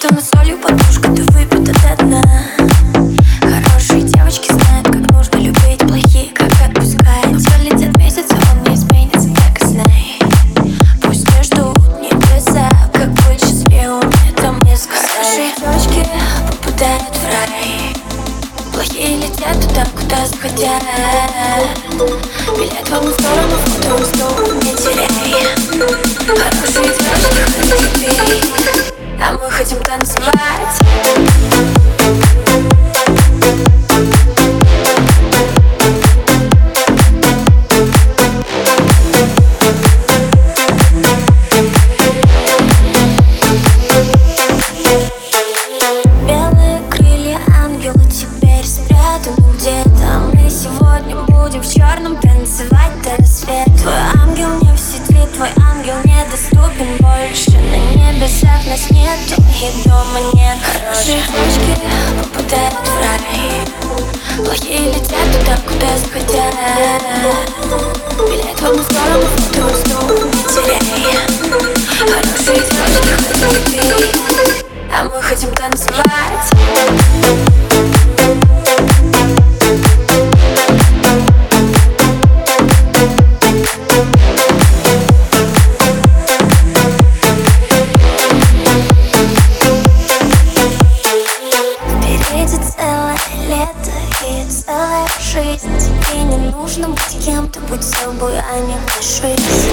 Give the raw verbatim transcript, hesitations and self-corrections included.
что на солью подушка, ты выпита до дна. Хорошие девочки знают, как нужно любить, плохие как отпускать. Но все летят месяцы, он не изменится, так и знай. Пусть не ждут небеса, как быть счастливым, это мне сказали. Хорошие девочки попадают в рай, плохие летят туда, куда захотят. Билет в одну сторону, в другую сторону не теряй. Хорошие девочки хотят любить, а мы хотим танцевать. Белые крылья ангела теперь спрятаны где-то. Мы сегодня будем в черном танцевать до рассвета. Твой ангел не в сети, твой ангел недоступен больше. На небесах нас нету и дома нет. Хорошие девочки попадают в рай, плохие летят туда, куда захотят. Билет в одну сторону, в другую сторону не теряй. Хорошие девочки хотят любить, а мы хотим танцевать. Впереди целое лето и целая жизнь. Тебе не нужно быть кем-то, будь собой, а не кажись.